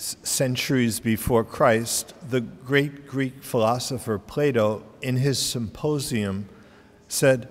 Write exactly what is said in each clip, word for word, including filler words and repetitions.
s- centuries before Christ, the great Greek philosopher Plato, in his Symposium, said,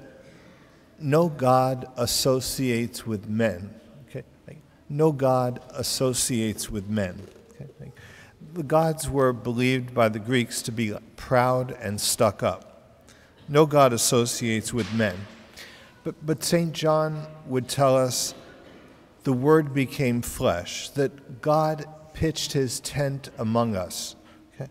"No God associates with men." Okay? Like, no God associates with men. Okay? Like, the gods were believed by the Greeks to be proud and stuck up. No God associates with men. But, but Saint John would tell us the Word became flesh, that God pitched his tent among us. Okay?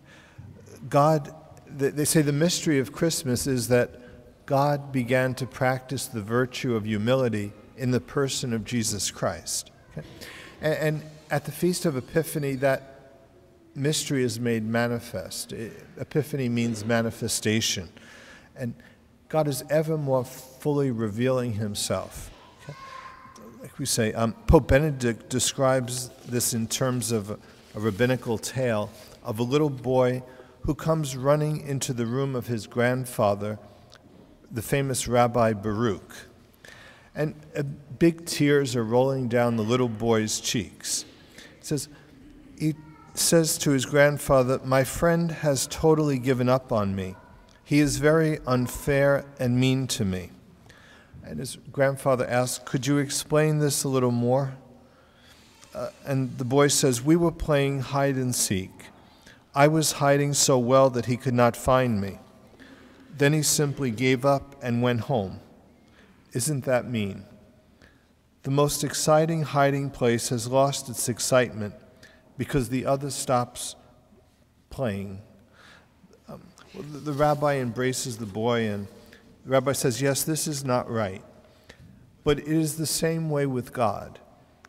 God, they say the mystery of Christmas is that God began to practice the virtue of humility in the person of Jesus Christ. Okay? And, and at the Feast of Epiphany, that mystery is made manifest. Epiphany means manifestation. And God is ever more fully revealing himself. Okay? Like we say, um, Pope Benedict describes this in terms of a, a rabbinical tale of a little boy who comes running into the room of his grandfather, the famous Rabbi Baruch. And uh, big tears are rolling down the little boy's cheeks. He says, he says to his grandfather, "My friend has totally given up on me. He is very unfair and mean to me." And his grandfather asks, "Could you explain this a little more?" Uh, and the boy says, "We were playing hide and seek. I was hiding so well that he could not find me. Then he simply gave up and went home. Isn't that mean? The most exciting hiding place has lost its excitement because the other stops playing." Um, well, the, the rabbi embraces the boy, and the rabbi says, "Yes, this is not right. But it is the same way with God.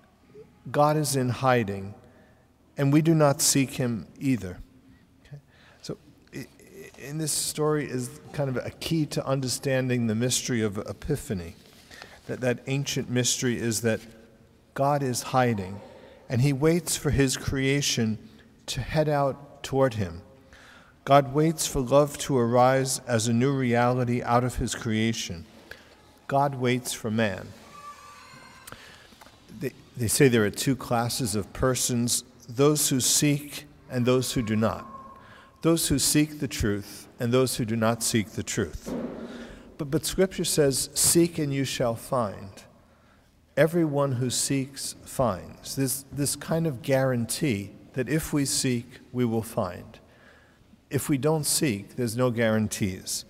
God is in hiding, and we do not seek him either." Okay? So i- in this story is kind of a key to understanding the mystery of Epiphany. That, that ancient mystery is that God is hiding, and he waits for his creation to head out toward him. God waits for love to arise as a new reality out of his creation. God waits for man. They, they say there are two classes of persons, those who seek and those who do not. Those who seek the truth and those who do not seek the truth. But, but Scripture says, "Seek and you shall find." Everyone who seeks finds. This, this kind of guarantee that if we seek, we will find. If we don't seek, there's no guarantees.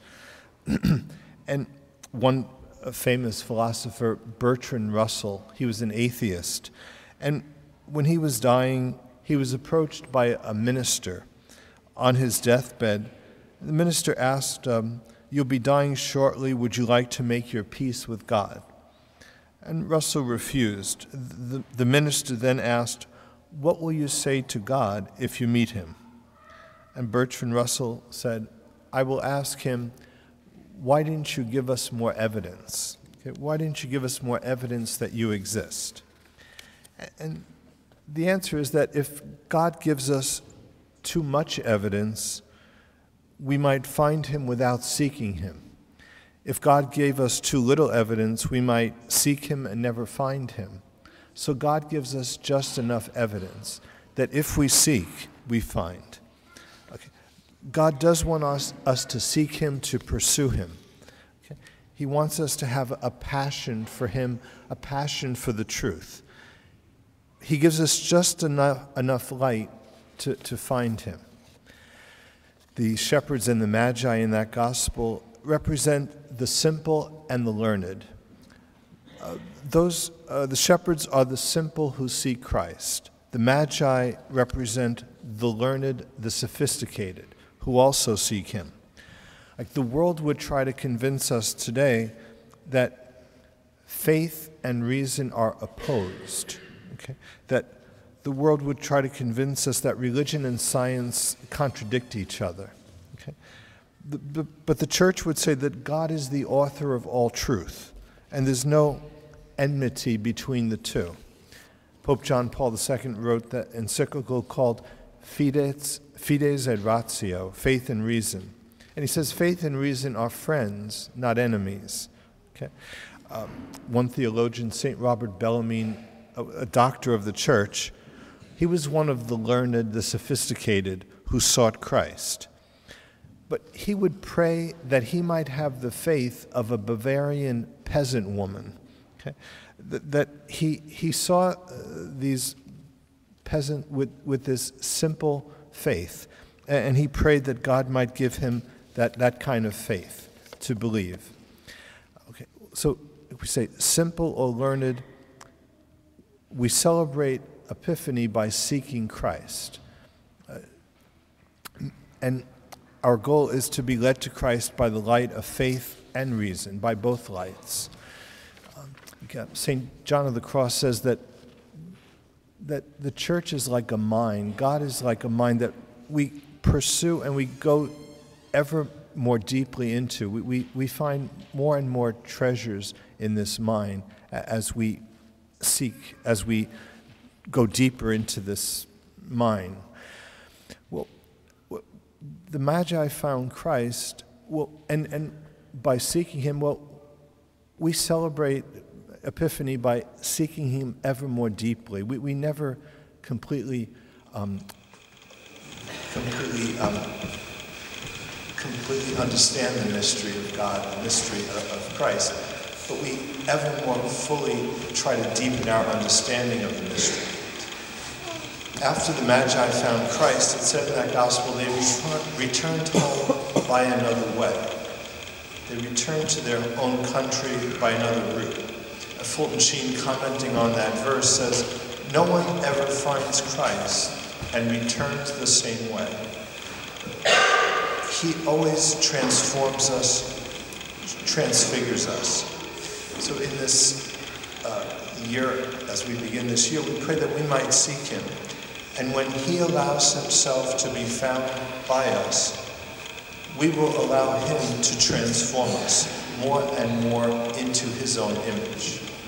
And one famous philosopher, Bertrand Russell, he was an atheist. And when he was dying, he was approached by a minister on his deathbed. The minister asked, um, "You'll be dying shortly. Would you like to make your peace with God?" And Russell refused. The, the minister then asked, "What will you say to God if you meet him?" And Bertrand Russell said, "I will ask him, why didn't you give us more evidence? Okay, why didn't you give us more evidence that you exist?" And the answer is that if God gives us too much evidence, we might find him without seeking him. If God gave us too little evidence, we might seek him and never find him. So God gives us just enough evidence that if we seek, we find. Okay. God does want us, us to seek him, to pursue him. Okay. He wants us to have a passion for him, a passion for the truth. He gives us just enough, enough light to, to find him. The shepherds and the magi in that gospel represent the simple and the learned. Uh, those, uh, the shepherds are the simple who seek Christ. The magi represent the learned, the sophisticated, who also seek him. Like the world would try to convince us today that faith and reason are opposed. Okay? That the world would try to convince us that religion and science contradict each other. Okay? The, the, but the church would say that God is the author of all truth, and there's no enmity between the two. Pope John Paul the Second wrote that encyclical called Fides, Fides et Ratio, Faith and Reason. And he says faith and reason are friends, not enemies. Okay? Um, one theologian, Saint Robert Bellarmine, a, a doctor of the church, He was one of the learned, the sophisticated, who sought Christ. But he would pray that he might have the faith of a Bavarian peasant woman. Okay? That, that he, he saw uh, these peasant with, with this simple faith, and, and he prayed that God might give him that, that kind of faith to believe. Okay, so if we say simple or learned, we celebrate Epiphany by seeking Christ. Uh, and our goal is to be led to Christ by the light of faith and reason, by both lights. Um, Saint John of the Cross says that, that the church is like a mine. God is like a mine that we pursue and we go ever more deeply into. We, we, we find more and more treasures in this mine as we seek, as we go deeper into this mine. Well, the Magi found Christ, well, and, and by seeking him, well, we celebrate Epiphany by seeking him ever more deeply. We, we never completely, um, completely, um, completely understand the mystery of God, the mystery of, of Christ, but we ever more fully try to deepen our understanding of the mystery. After the Magi found Christ, it said in that gospel, they returned home by another way. They returned to their own country by another route. Fulton Sheen, commenting on that verse, says, "No one ever finds Christ and returns the same way. He always transforms us, transfigures us." So in this uh, year, as we begin this year, we pray that we might seek him. And when he allows himself to be found by us, we will allow him to transform us more and more into his own image.